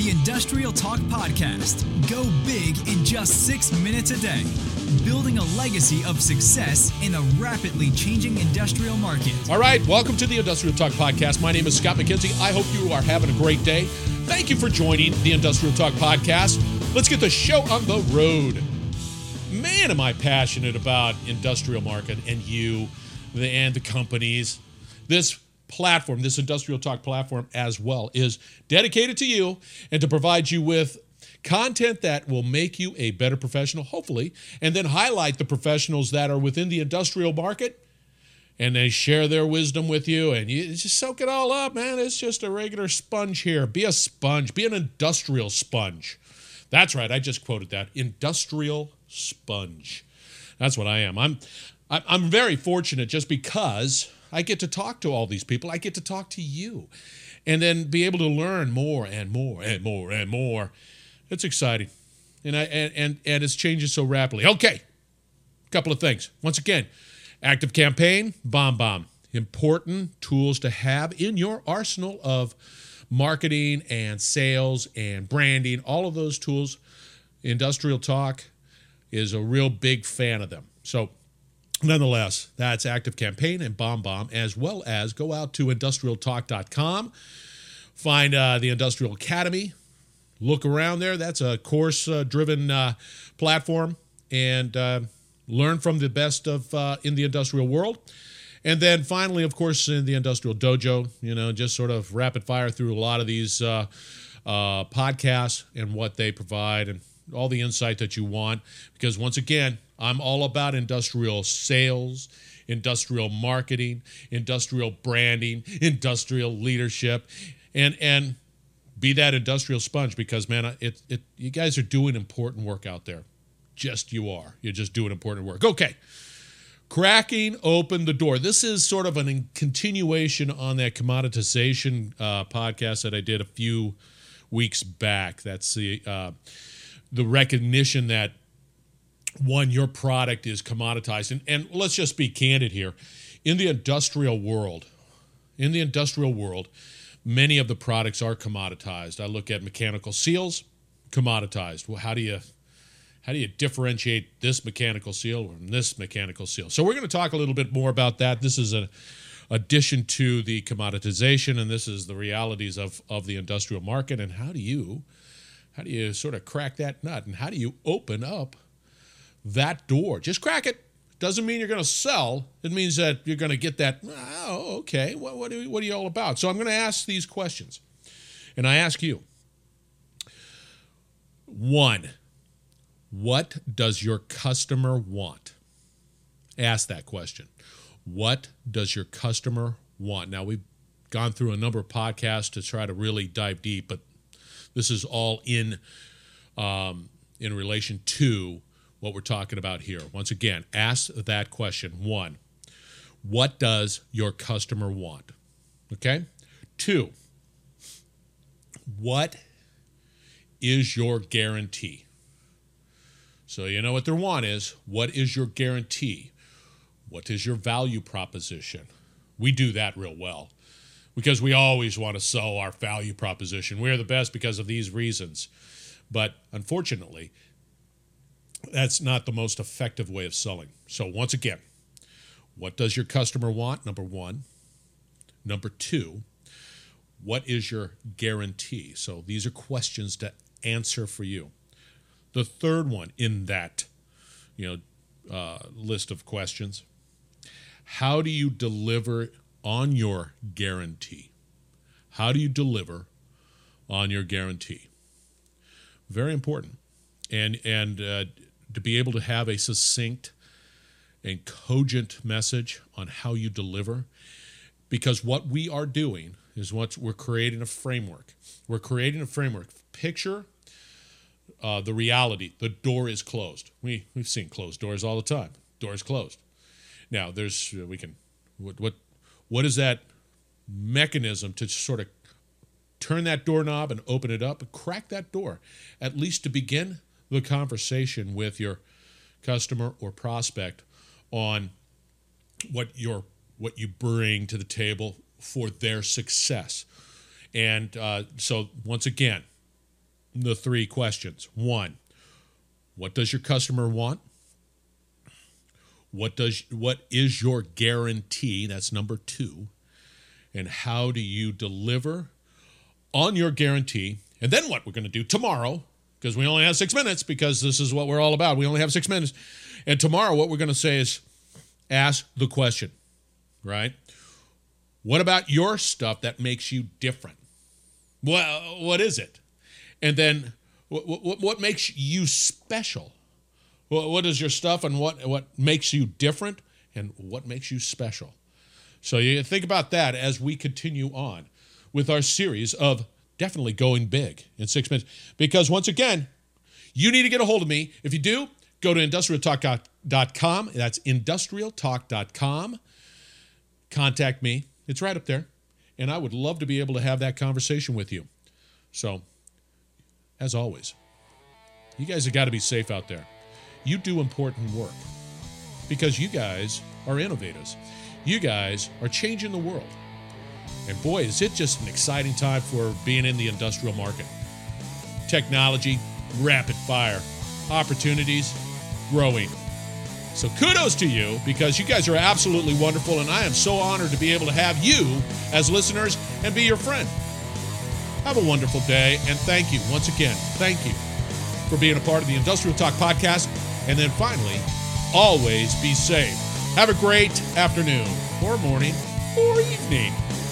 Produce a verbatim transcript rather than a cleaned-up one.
The Industrial Talk Podcast. Go big in just six minutes a day. Building a legacy of success in a rapidly changing industrial market. All right, welcome to the Industrial Talk Podcast. My name is Scott McKenzie. I hope you are having a great day. Thank you for joining the Industrial Talk Podcast. Let's get the show on the road. Man, am I passionate about industrial market and you the, and the companies. This platform, this Industrial Talk platform as well, is dedicated to you and to provide you with content that will make you a better professional, hopefully, and then highlight the professionals that are within the industrial market, and they share their wisdom with you, and you just soak it all up, man. It's just a regular sponge here. Be a sponge. Be an industrial sponge. That's right. I just quoted that. Industrial sponge. That's what I am. I'm I'm very fortunate just because I get to talk to all these people. I get to talk to you and then be able to learn more and more and more and more. It's exciting. And I and and, and it's changing so rapidly. Okay. A couple of things. Once again, Active Campaign, BombBomb. Important tools to have in your arsenal of marketing and sales and branding. All of those tools. Industrial Talk is a real big fan of them. So nonetheless, that's Active Campaign and BombBomb, as well as go out to industrial talk dot com, find uh, the Industrial Academy, look around there. That's a course-driven uh, uh, platform, and uh, learn from the best of uh, in the industrial world. And then finally, of course, in the Industrial Dojo, you know, just sort of rapid fire through a lot of these uh, uh, podcasts and what they provide and all the insight that you want. Because once again, I'm all about industrial sales, industrial marketing, industrial branding, industrial leadership, and and be that industrial sponge. Because man, it it you guys are doing important work out there. Just you are. You're just doing important work. Okay. Cracking open the door. This is sort of a continuation on that commoditization uh, podcast that I did a few weeks back. That's the uh, the recognition that, one, your product is commoditized. And, and let's just be candid here. In the industrial world, in the industrial world, many of the products are commoditized. I look at mechanical seals, commoditized. Well, how do you how do you differentiate this mechanical seal from this mechanical seal? So we're going to talk a little bit more about that. This is an addition to the commoditization, and this is the realities of, of the industrial market. And how do you how do you sort of crack that nut? And how do you open up that door? Just crack it. Doesn't mean you're going to sell. It means that you're going to get that, oh, okay, what, what, are, what are you all about? So I'm going to ask these questions. And I ask you, one, what does your customer want? Ask that question. What does your customer want? Now, we've gone through a number of podcasts to try to really dive deep, but this is all in um, in relation to what we're talking about here. Once again, ask that question. One, what does your customer want? Okay? Two, what is your guarantee? So you know what their want is. What is your guarantee? What is your value proposition? We do that real well because we always want to sell our value proposition. We're the best because of these reasons. But unfortunately, that's not the most effective way of selling. So once again, what does your customer want? Number one. Number two, what is your guarantee? So these are questions to answer for you. The third one in that, you know, uh, list of questions, how do you deliver on your guarantee? How do you deliver on your guarantee? Very important. And and uh, to be able to have a succinct and cogent message on how you deliver, because what we are doing is what we're creating a framework. We're creating a framework. Picture uh, the reality. The door is closed. We we've seen closed doors all the time. Door is closed. Now there's uh, we can what what what is that mechanism to sort of turn that doorknob and open it up and crack that door, at least to begin the conversation with your customer or prospect on what your what you bring to the table for their success. And uh, so once again, the three questions. One, what does your customer want? What does what is your guarantee? That's number two. And how do you deliver on your guarantee? And then what we're going to do tomorrow, because we only have six minutes, because this is what we're all about. We only have six minutes. And tomorrow what we're going to say is ask the question, right? What about your stuff that makes you different? Well, what is it? And then what, what, what makes you special? What is your stuff, and what, what makes you different, and what makes you special? So you think about that as we continue on with our series of definitely going big in six minutes. Because once again, you need to get a hold of me. If you do, go to industrial talk dot com. That's industrial talk dot com. Contact me. It's right up there. And I would love to be able to have that conversation with you. So, as always, you guys have got to be safe out there. You do important work because you guys are innovators. You guys are changing the world. And boy, is it just an exciting time for being in the industrial market. Technology, rapid fire, opportunities, growing. So kudos to you, because you guys are absolutely wonderful, and I am so honored to be able to have you as listeners and be your friend. Have a wonderful day, and thank you once again. Thank you for being a part of the Industrial Talk Podcast. And then finally, always be safe. Have a great afternoon or morning or evening.